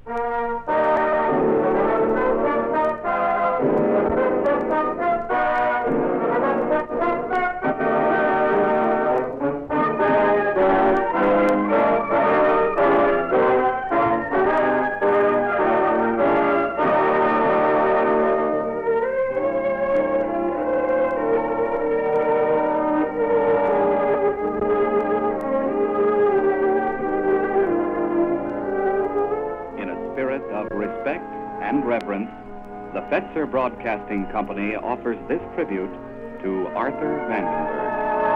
The Fetzer Broadcasting Company offers this tribute to Arthur Vandenberg.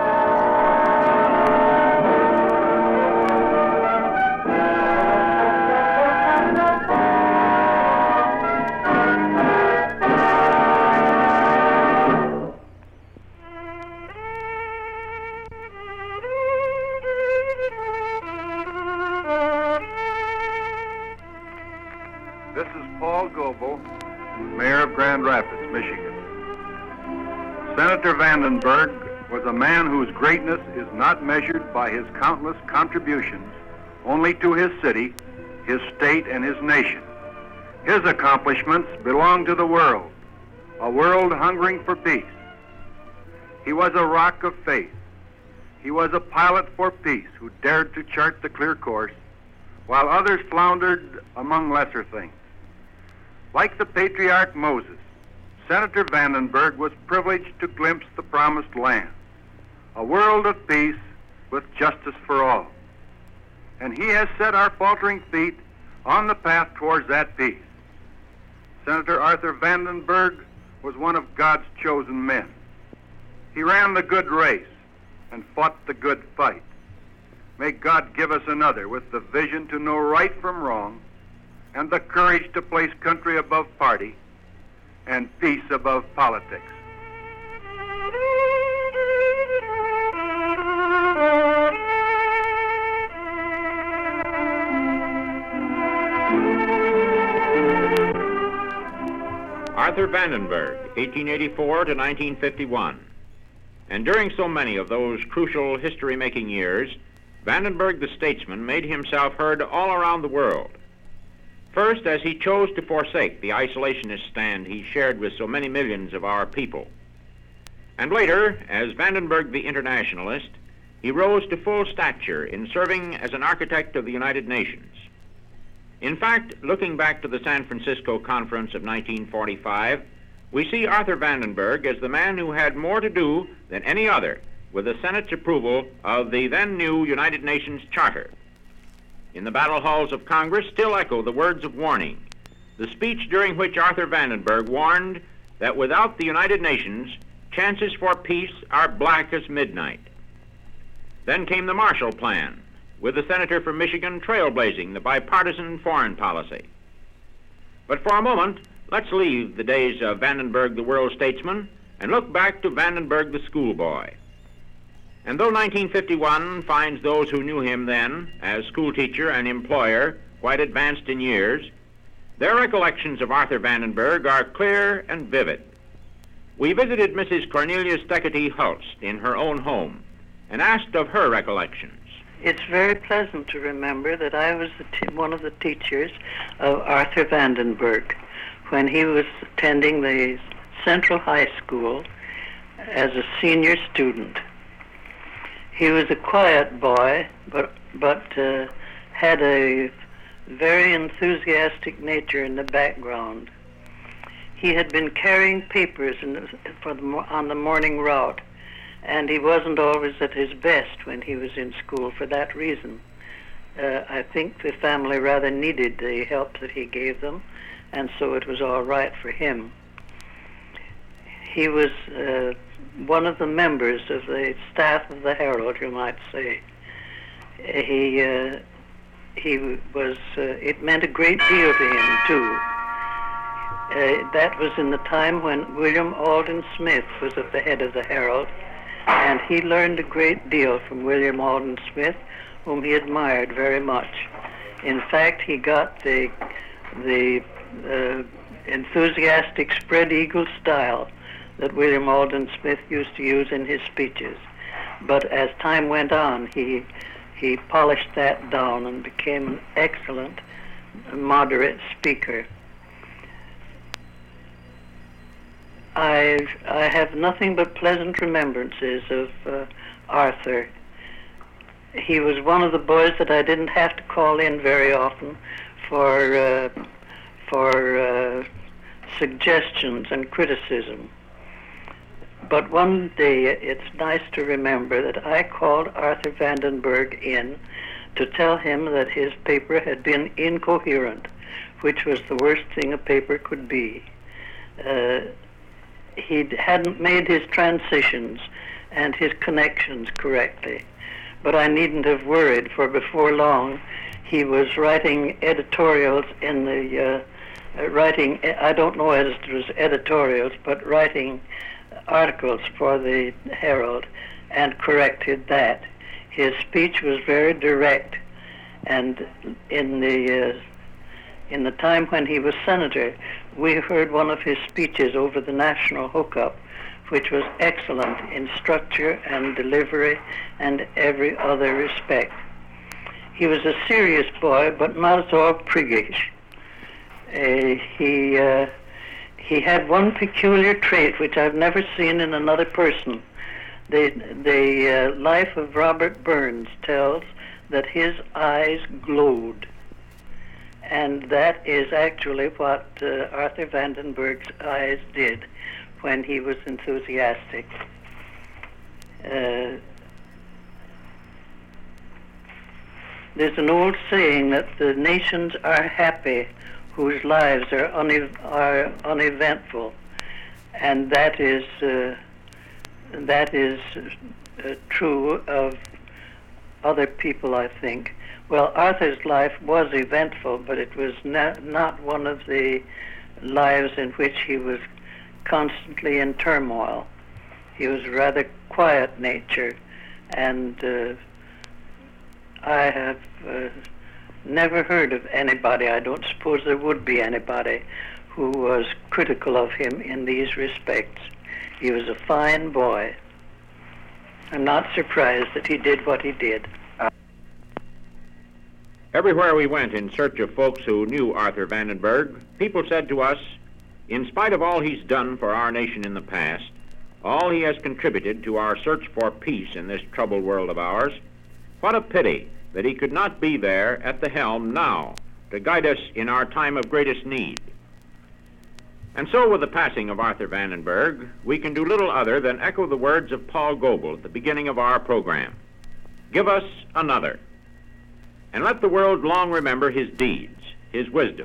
This is Paul Goebel, Mayor of Grand Rapids, Michigan. Senator Vandenberg was a man whose greatness is not measured by his countless contributions only to his city, his state, and his nation. His accomplishments belong to the world, a world hungering for peace. He was a rock of faith. He was a pilot for peace who dared to chart the clear course, while others floundered among lesser things. Like the patriarch Moses, Senator Vandenberg was privileged to glimpse the promised land, a world of peace with justice for all. And he has set our faltering feet on the path towards that peace. Senator Arthur Vandenberg was one of God's chosen men. He ran the good race and fought the good fight. May God give us another with the vision to know right from wrong and the courage to place country above party and peace above politics. Arthur Vandenberg, 1884 to 1951. And during so many of those crucial history-making years, Vandenberg the statesman made himself heard all around the world. First, as he chose to forsake the isolationist stand he shared with so many millions of our people. And later, as Vandenberg the internationalist, he rose to full stature in serving as an architect of the United Nations. In fact, looking back to the San Francisco Conference of 1945, we see Arthur Vandenberg as the man who had more to do than any other with the Senate's approval of the then new United Nations Charter. In the battle halls of Congress still echo the words of warning, the speech during which Arthur Vandenberg warned that without the United Nations, chances for peace are black as midnight. Then came the Marshall Plan, with the senator from Michigan trailblazing the bipartisan foreign policy. But for a moment, let's leave the days of Vandenberg the world statesman and look back to Vandenberg the schoolboy. And though 1951 finds those who knew him then as schoolteacher and employer quite advanced in years, their recollections of Arthur Vandenberg are clear and vivid. We visited Mrs. Cornelia Steketee Hulst in her own home and asked of her recollections. It's very pleasant to remember that I was one of the teachers of Arthur Vandenberg when he was attending the Central High School as a senior student. He was a quiet boy, but had a very enthusiastic nature in the background. He had been carrying papers on the morning route, and he wasn't always at his best when he was in school for that reason. I think the family rather needed the help that he gave them, and so it was all right for him. He was one of the members of the staff of the Herald, you might say. It meant a great deal to him, too. That was in the time when William Alden Smith was at the head of the Herald, and he learned a great deal from William Alden Smith, whom he admired very much. In fact, he got the enthusiastic spread eagle style that William Alden Smith used to use in his speeches. But as time went on, he polished that down and became an excellent moderate speaker. I have nothing but pleasant remembrances of Arthur. He was one of the boys that I didn't have to call in very often for suggestions and criticism. But one day, it's nice to remember that I called Arthur Vandenberg in to tell him that his paper had been incoherent, which was the worst thing a paper could be. He hadn't made his transitions and his connections correctly. But I needn't have worried, for before long he was writing editorials in the, I don't know as it was editorials, but writing articles for the Herald, and corrected that. His speech was very direct, and in the time when he was senator, we heard one of his speeches over the national hookup, which was excellent in structure and delivery and every other respect. He was a serious boy, but not at all priggish. He had one peculiar trait which I've never seen in another person. The life of Robert Burns tells that his eyes glowed. And that is actually what Arthur Vandenberg's eyes did when he was enthusiastic. There's an old saying that the nations are happy whose lives are uneventful, and that is true of other people, I think. Well, Arthur's life was eventful, but it was not one of the lives in which he was constantly in turmoil. He was a rather quiet nature, and I have never heard of anybody, I don't suppose there would be anybody, who was critical of him in these respects. He was a fine boy. I'm not surprised that he did what he did. Everywhere we went in search of folks who knew Arthur Vandenberg, people said to us, in spite of all he's done for our nation in the past, all he has contributed to our search for peace in this troubled world of ours, what a pity that he could not be there at the helm now to guide us in our time of greatest need. And so with the passing of Arthur Vandenberg, we can do little other than echo the words of Paul Goebel at the beginning of our program. Give us another. And let the world long remember his deeds, his wisdom.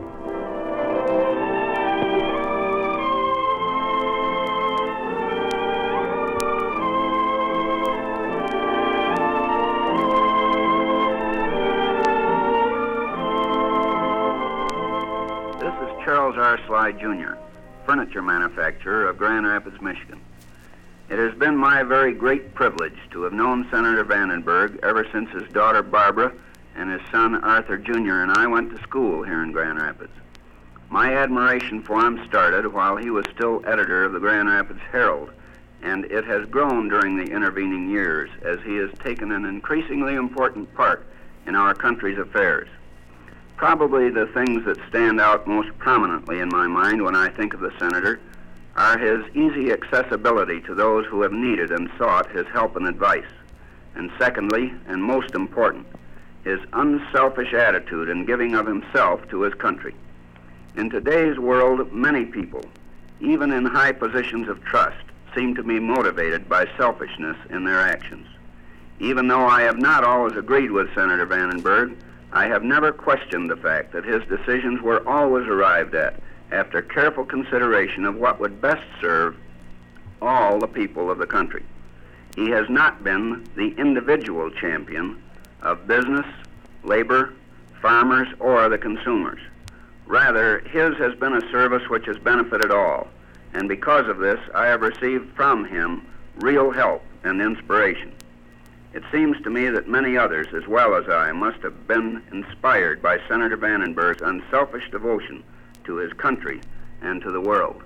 This is Charles R. Sly, Jr., furniture manufacturer of Grand Rapids, Michigan. It has been my very great privilege to have known Senator Vandenberg ever since his daughter Barbara and his son Arthur Jr. and I went to school here in Grand Rapids. My admiration for him started while he was still editor of the Grand Rapids Herald, and it has grown during the intervening years as he has taken an increasingly important part in our country's affairs. Probably the things that stand out most prominently in my mind when I think of the senator are his easy accessibility to those who have needed and sought his help and advice, and secondly, and most important, his unselfish attitude in giving of himself to his country. In today's world, many people, even in high positions of trust, seem to be motivated by selfishness in their actions. Even though I have not always agreed with Senator Vandenberg, I have never questioned the fact that his decisions were always arrived at after careful consideration of what would best serve all the people of the country. He has not been the individual champion of business, labor, farmers, or the consumers. Rather, his has been a service which has benefited all, and because of this, I have received from him real help and inspiration. It seems to me that many others, as well as I, must have been inspired by Senator Vandenberg's unselfish devotion to his country and to the world.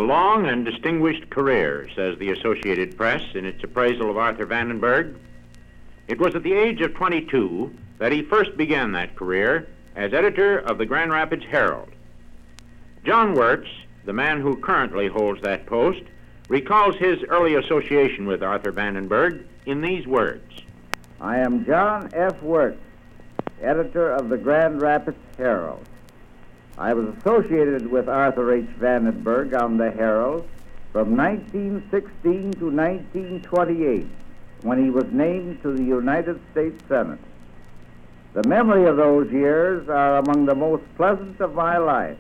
long and distinguished career, says the Associated Press in its appraisal of Arthur Vandenberg. It was at the age of 22 that he first began that career as editor of the Grand Rapids Herald. John Wirtz, the man who currently holds that post, recalls his early association with Arthur Vandenberg in these words. I am John F. Wirtz, editor of the Grand Rapids Herald. I was associated with Arthur H. Vandenberg on the Herald from 1916 to 1928, when he was named to the United States Senate. The memory of those years are among the most pleasant of my life.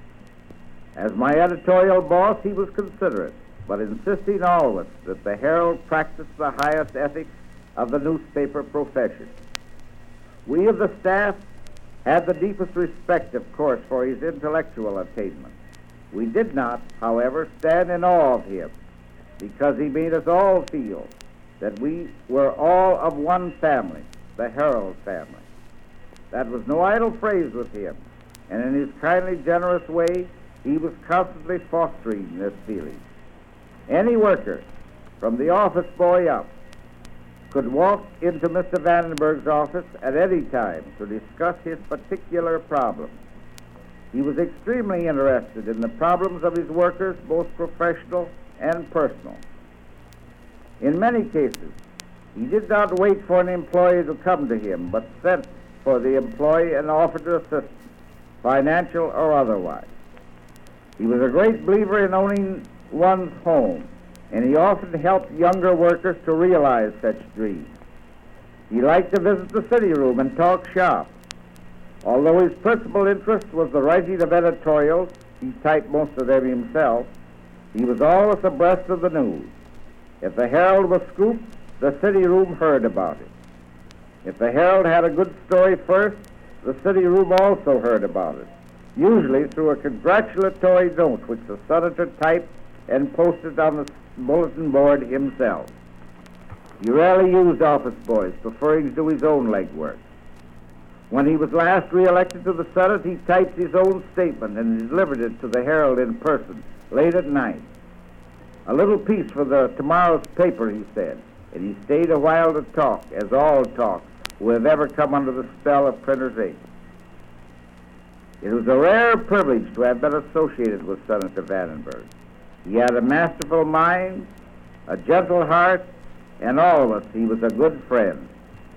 As my editorial boss, he was considerate, but insisting always that the Herald practiced the highest ethics of the newspaper profession. We of the staff had the deepest respect, of course, for his intellectual attainments. We did not, however, stand in awe of him, because he made us all feel that we were all of one family, the Herald family. That was no idle phrase with him, and in his kindly, generous way, he was constantly fostering this feeling. Any worker, from the office boy up, could walk into Mr. Vandenberg's office at any time to discuss his particular problem. He was extremely interested in the problems of his workers, both professional and personal. In many cases, he did not wait for an employee to come to him, but sent for the employee and offered assistance, financial or otherwise. He was a great believer in owning one's home, and he often helped younger workers to realize such dreams. He liked to visit the city room and talk shop. Although his principal interest was the writing of editorials, he typed most of them himself, he was always abreast of the news. If the Herald was scooped, the city room heard about it. If the Herald had a good story first, the city room also heard about it, usually through a congratulatory note which the senator typed and posted on the bulletin board himself. He rarely used office boys, preferring to do his own legwork. When he was last re-elected to the Senate, he typed his own statement and delivered it to the Herald in person, late at night. A little piece for tomorrow's paper, he said, and he stayed a while to talk, as all talk, who have ever come under the spell of printer's ink. It was a rare privilege to have been associated with Senator Vandenberg. He had a masterful mind, a gentle heart, and always he was a good friend.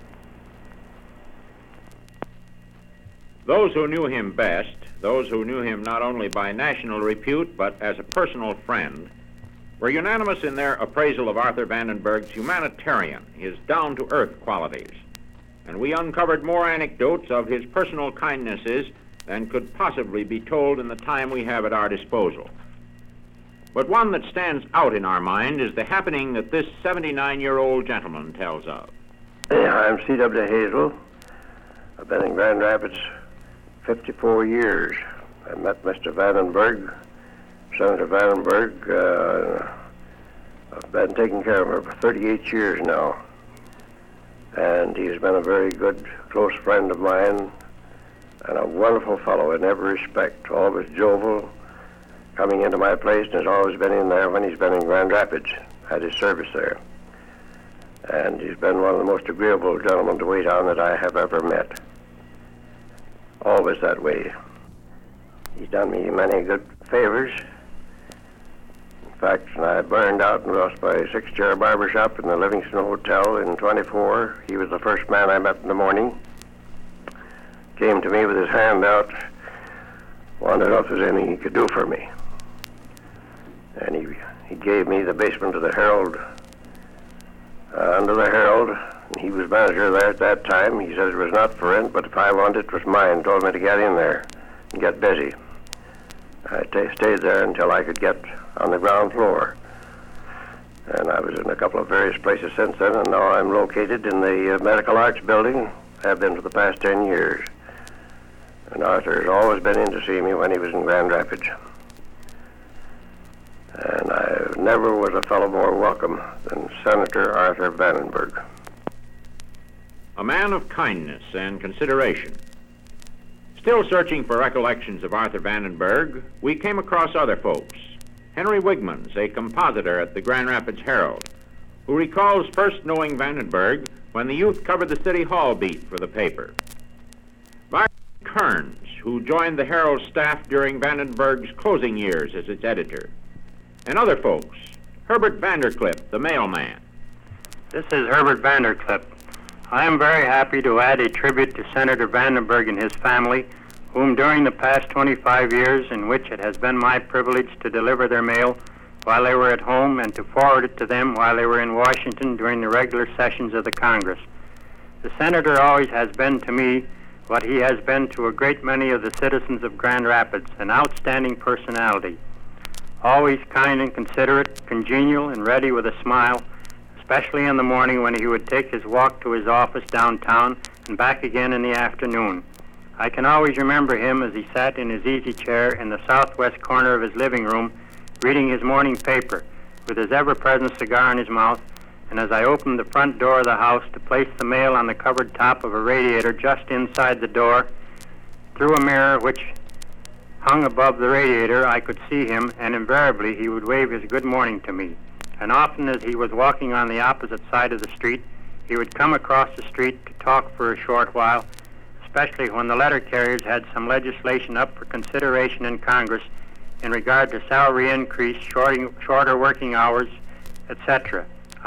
Those who knew him best, those who knew him not only by national repute but as a personal friend, were unanimous in their appraisal of Arthur Vandenberg's humanitarian, his down-to-earth qualities. And we uncovered more anecdotes of his personal kindnesses than could possibly be told in the time we have at our disposal. But one that stands out in our mind is the happening that this 79-year-old gentleman tells of. I'm C.W. Hazel. I've been in Grand Rapids 54 years. I met Mr. Vandenberg, Senator Vandenberg. I've been taking care of him for 38 years now. And he's been a very good, close friend of mine and a wonderful fellow in every respect, always jovial, coming into my place, and has always been in there when he's been in Grand Rapids, had his service there. And he's been one of the most agreeable gentlemen to wait on that I have ever met. Always that way. He's done me many good favors. In fact, when I burned out and lost my 6-chair barber shop in the Livingston Hotel in 24, he was the first man I met in the morning. Came to me with his hand out, wanted to know if there's anything he could do for me. And he gave me the basement of the Herald, under the Herald. And he was manager there at that time. He said it was not for rent, but if I wanted it was mine. Told me to get in there and get busy. I stayed there until I could get on the ground floor. And I was in a couple of various places since then, and now I'm located in the Medical Arts Building. Have been for the past 10 years. And Arthur has always been in to see me when he was in Grand Rapids. And I never was a fellow more welcome than Senator Arthur Vandenberg. A man of kindness and consideration. Still searching for recollections of Arthur Vandenberg, we came across other folks. Henry Wigmans, a compositor at the Grand Rapids Herald, who recalls first knowing Vandenberg when the youth covered the City Hall beat for the paper. Byron Kearns, who joined the Herald staff during Vandenberg's closing years as its editor. And other folks, Herbert Vandercliff, the mailman. This is Herbert Vandercliff. I am very happy to add a tribute to Senator Vandenberg and his family, whom during the past 25 years in which it has been my privilege to deliver their mail while they were at home and to forward it to them while they were in Washington during the regular sessions of the Congress. The Senator always has been to me what he has been to a great many of the citizens of Grand Rapids, an outstanding personality. Always kind and considerate, congenial and ready with a smile, especially in the morning when he would take his walk to his office downtown and back again in the afternoon. I can always remember him as he sat in his easy chair in the southwest corner of his living room, reading his morning paper, with his ever-present cigar in his mouth, and as I opened the front door of the house to place the mail on the covered top of a radiator just inside the door, through a mirror which hung above the radiator, I could see him, and invariably he would wave his good morning to me. And often as he was walking on the opposite side of the street, he would come across the street to talk for a short while, especially when the letter carriers had some legislation up for consideration in Congress in regard to salary increase, shorter working hours, etc.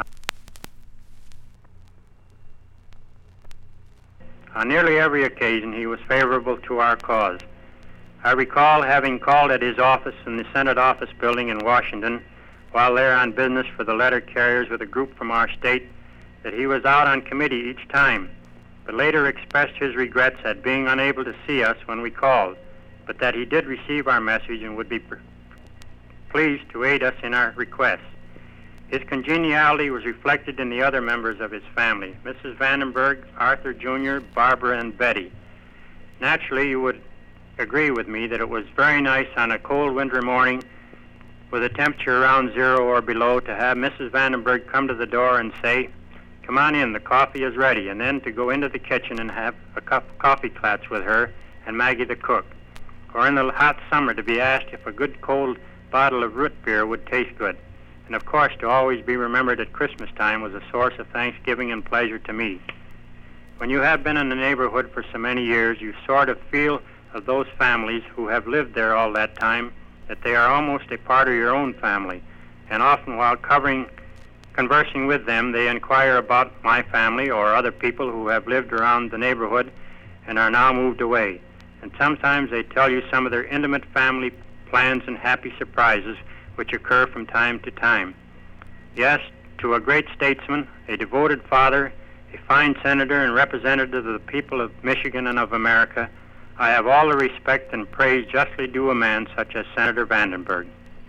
On nearly every occasion, he was favorable to our cause. I recall having called at his office in the Senate office building in Washington while there on business for the letter carriers with a group from our state that he was out on committee each time, but later expressed his regrets at being unable to see us when we called, but that he did receive our message and would be pleased to aid us in our requests. His congeniality was reflected in the other members of his family, Mrs. Vandenberg, Arthur Jr., Barbara, and Betty. Naturally, you would agree with me that it was very nice on a cold winter morning with a temperature around 0 or below to have Mrs. Vandenberg come to the door and say, "Come on in, the coffee is ready," and then to go into the kitchen and have a cup of coffee klats with her and Maggie the cook. Or in the hot summer to be asked if a good cold bottle of root beer would taste good. And of course, to always be remembered at Christmas time was a source of thanksgiving and pleasure to me. When you have been in the neighborhood for so many years, you sort of feel of those families who have lived there all that time, that they are almost a part of your own family. And often while conversing with them, they inquire about my family or other people who have lived around the neighborhood and are now moved away. And sometimes they tell you some of their intimate family plans and happy surprises which occur from time to time. Yes, to a great statesman, a devoted father, a fine senator and representative of the people of Michigan and of America, I have all the respect and praise justly due a man such as Senator Vandenberg.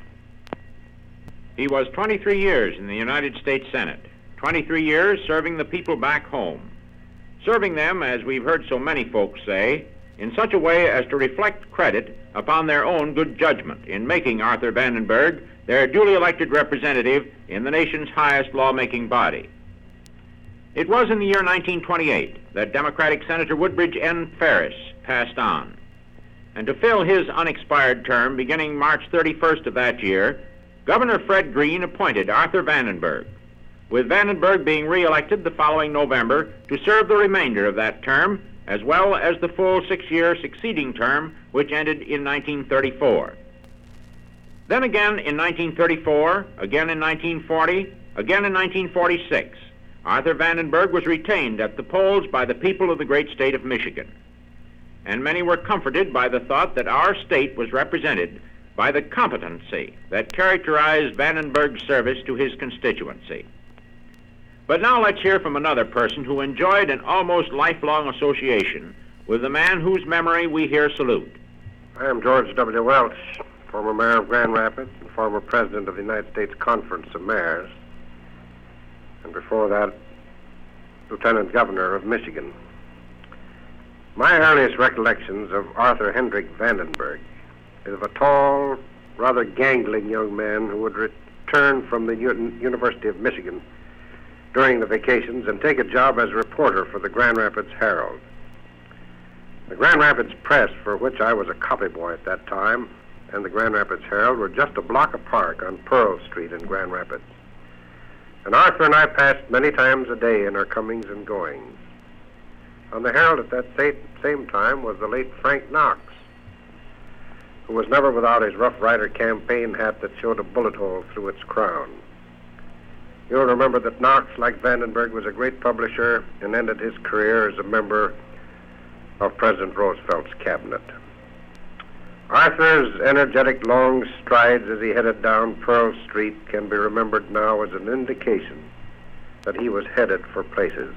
He was 23 years in the United States Senate, 23 years serving the people back home, serving them, as we've heard so many folks say, in such a way as to reflect credit upon their own good judgment in making Arthur Vandenberg their duly elected representative in the nation's highest lawmaking body. It was in the year 1928 that Democratic Senator Woodbridge N. Ferris passed on. And to fill his unexpired term beginning March 31st of that year, Governor Fred Greene appointed Arthur Vandenberg, with Vandenberg being re-elected the following November to serve the remainder of that term, as well as the full 6-year succeeding term, which ended in 1934. Then again in 1934, again in 1940, again in 1946, Arthur Vandenberg was retained at the polls by the people of the great state of Michigan. And many were comforted by the thought that our state was represented by the competency that characterized Vandenberg's service to his constituency. But now let's hear from another person who enjoyed an almost lifelong association with the man whose memory we here salute. I am George W. Welch, former mayor of Grand Rapids and former president of the United States Conference of Mayors, and before that, lieutenant governor of Michigan. My earliest recollections of Arthur Hendrick Vandenberg is of a tall, rather gangling young man who would return from the University of Michigan during the vacations and take a job as a reporter for the Grand Rapids Herald. The Grand Rapids Press, for which I was a copy boy at that time, and the Grand Rapids Herald were just a block apart on Pearl Street in Grand Rapids. And Arthur and I passed many times a day in our comings and goings. On the Herald at that same time was the late Frank Knox, who was never without his Rough Rider campaign hat that showed a bullet hole through its crown. You'll remember that Knox, like Vandenberg, was a great publisher and ended his career as a member of President Roosevelt's cabinet. Arthur's energetic long strides as he headed down Pearl Street can be remembered now as an indication that he was headed for places.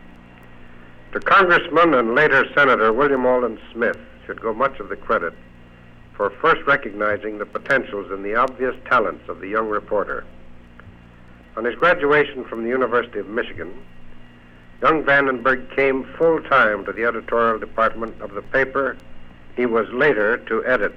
To Congressman and later Senator William Alden Smith should go much of the credit for first recognizing the potentials and the obvious talents of the young reporter. On his graduation from the University of Michigan, young Vandenberg came full-time to the editorial department of the paper he was later to edit.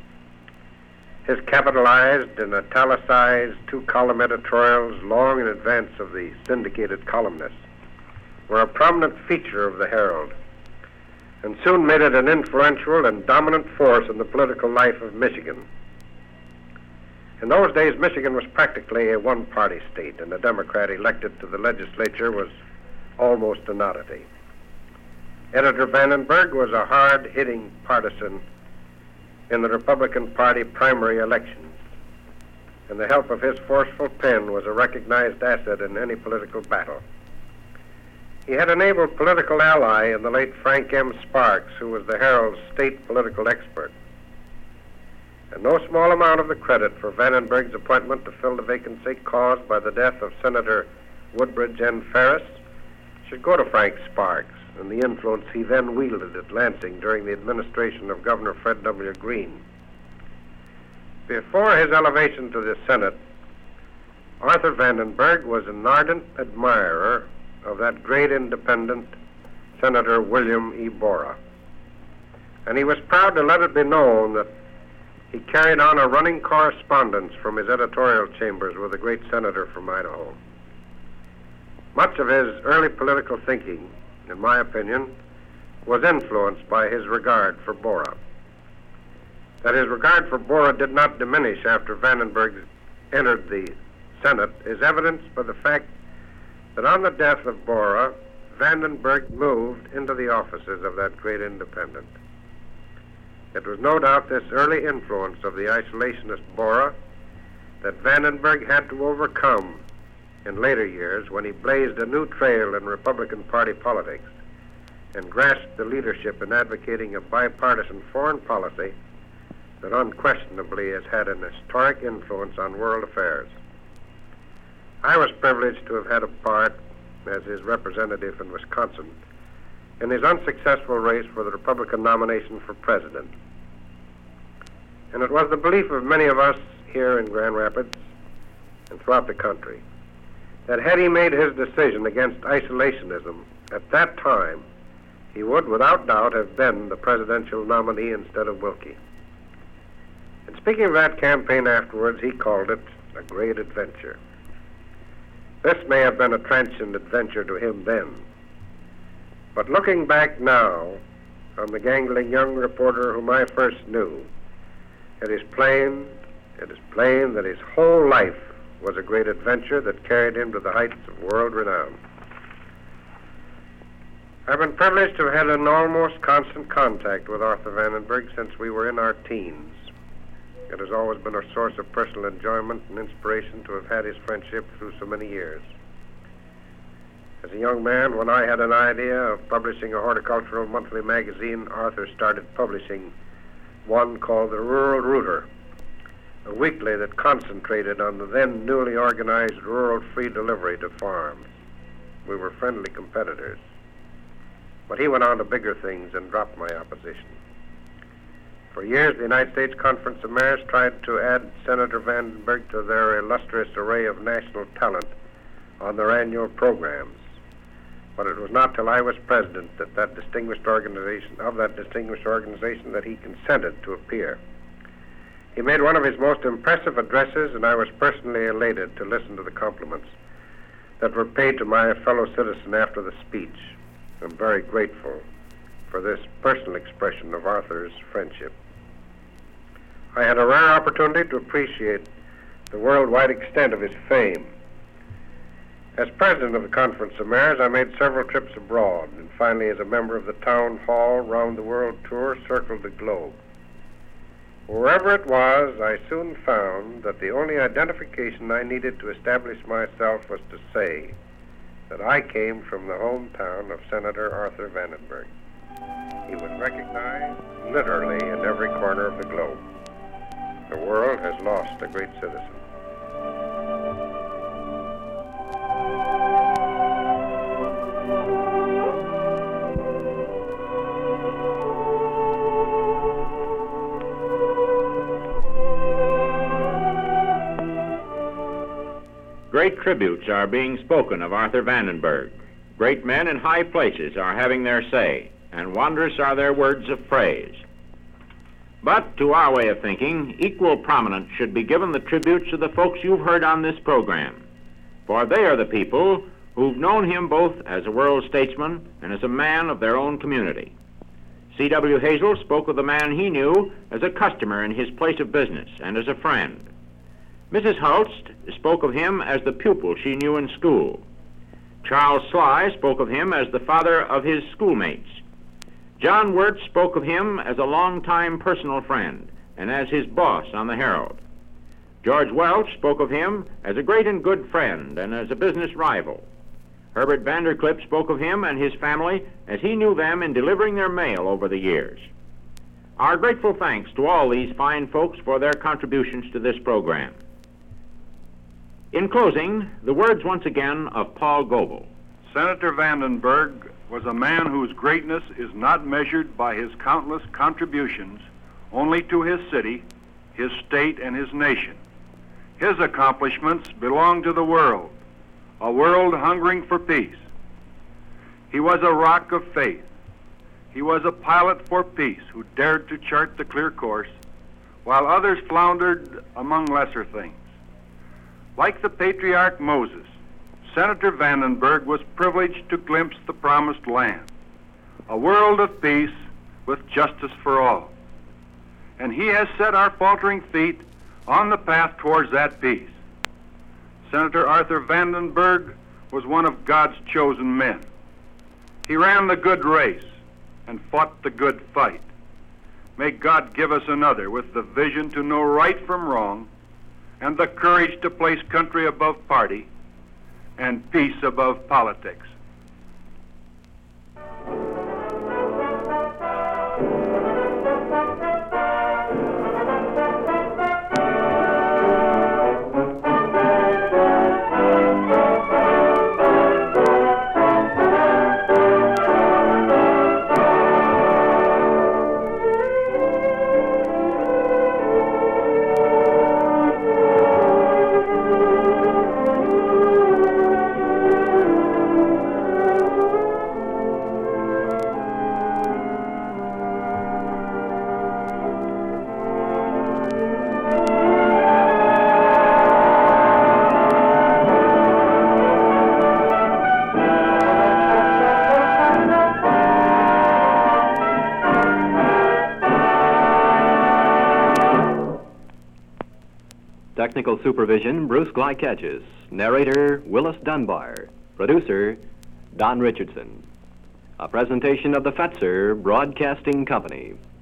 His capitalized and italicized two-column editorials, long in advance of the syndicated columnists, were a prominent feature of the Herald, and soon made it an influential and dominant force in the political life of Michigan. In those days, Michigan was practically a one-party state, and a Democrat elected to the legislature was almost an oddity. Editor Vandenberg was a hard-hitting partisan in the Republican Party primary elections, and the help of his forceful pen was a recognized asset in any political battle. He had an able political ally in the late Frank M. Sparks, who was the Herald's state political expert. And no small amount of the credit for Vandenberg's appointment to fill the vacancy caused by the death of Senator Woodbridge N. Ferris should go to Frank Sparks and the influence he then wielded at Lansing during the administration of Governor Fred W. Greene. Before his elevation to the Senate, Arthur Vandenberg was an ardent admirer of that great independent, Senator William E. Borah. And he was proud to let it be known that he carried on a running correspondence from his editorial chambers with the great senator from Idaho. Much of his early political thinking, in my opinion, was influenced by his regard for Borah. That his regard for Borah did not diminish after Vandenberg entered the Senate is evidenced by the fact that on the death of Borah, Vandenberg moved into the offices of that great independent. It was no doubt this early influence of the isolationist Borah that Vandenberg had to overcome in later years when he blazed a new trail in Republican Party politics and grasped the leadership in advocating a bipartisan foreign policy that unquestionably has had an historic influence on world affairs. I was privileged to have had a part, as his representative in Wisconsin, in his unsuccessful race for the Republican nomination for president. And it was the belief of many of us here in Grand Rapids and throughout the country that had he made his decision against isolationism at that time, he would without doubt have been the presidential nominee instead of Willkie. And speaking of that campaign afterwards, he called it a great adventure. This may have been a transient adventure to him then, but looking back now on the gangling young reporter whom I first knew, it is plain that his whole life was a great adventure that carried him to the heights of world renown. I've been privileged to have had an almost constant contact with Arthur Vandenberg since we were in our teens. It has always been a source of personal enjoyment and inspiration to have had his friendship through so many years. As a young man, when I had an idea of publishing a horticultural monthly magazine, Arthur started publishing one called The Rural Rooter, a weekly that concentrated on the then newly organized rural free delivery to farms. We were friendly competitors. But he went on to bigger things and dropped my opposition. For years, the United States Conference of Mayors tried to add Senator Vandenberg to their illustrious array of national talent on their annual programs. But it was not till I was president of that distinguished organization that he consented to appear. He made one of his most impressive addresses, and I was personally elated to listen to the compliments that were paid to my fellow citizen after the speech. I'm very grateful for this personal expression of Arthur's friendship. I had a rare opportunity to appreciate the worldwide extent of his fame. As president of the Conference of Mayors, I made several trips abroad, and finally, as a member of the Town Hall Round the World Tour, circled the globe. Wherever it was, I soon found that the only identification I needed to establish myself was to say that I came from the hometown of Senator Arthur Vandenberg. He was recognized literally in every corner of the globe. The world has lost a great citizen. Great tributes are being spoken of Arthur Vandenberg. Great men in high places are having their say, and wondrous are their words of praise. But to our way of thinking, equal prominence should be given the tributes of the folks you've heard on this program, for they are the people who've known him both as a world statesman and as a man of their own community. C.W. Hazel spoke of the man he knew as a customer in his place of business and as a friend. Mrs. Hulst spoke of him as the pupil she knew in school. Charles Sly spoke of him as the father of his schoolmates. John Wirtz spoke of him as a longtime personal friend and as his boss on the Herald. George Welch spoke of him as a great and good friend and as a business rival. Herbert Vanderclip spoke of him and his family as he knew them in delivering their mail over the years. Our grateful thanks to all these fine folks for their contributions to this program. In closing, the words once again of Paul Goebel. Senator Vandenberg was a man whose greatness is not measured by his countless contributions only to his city, his state, and his nation. His accomplishments belong to the world, a world hungering for peace. He was a rock of faith. He was a pilot for peace who dared to chart the clear course, while others floundered among lesser things. Like the patriarch Moses, Senator Vandenberg was privileged to glimpse the promised land, a world of peace with justice for all. And he has set our faltering feet on the path towards that peace. Senator Arthur Vandenberg was one of God's chosen men. He ran the good race and fought the good fight. May God give us another with the vision to know right from wrong and the courage to place country above party and peace above politics. Technical supervision, Bruce Glykakis. Narrator, Willis Dunbar. Producer, Don Richardson. A presentation of the Fetzer Broadcasting Company.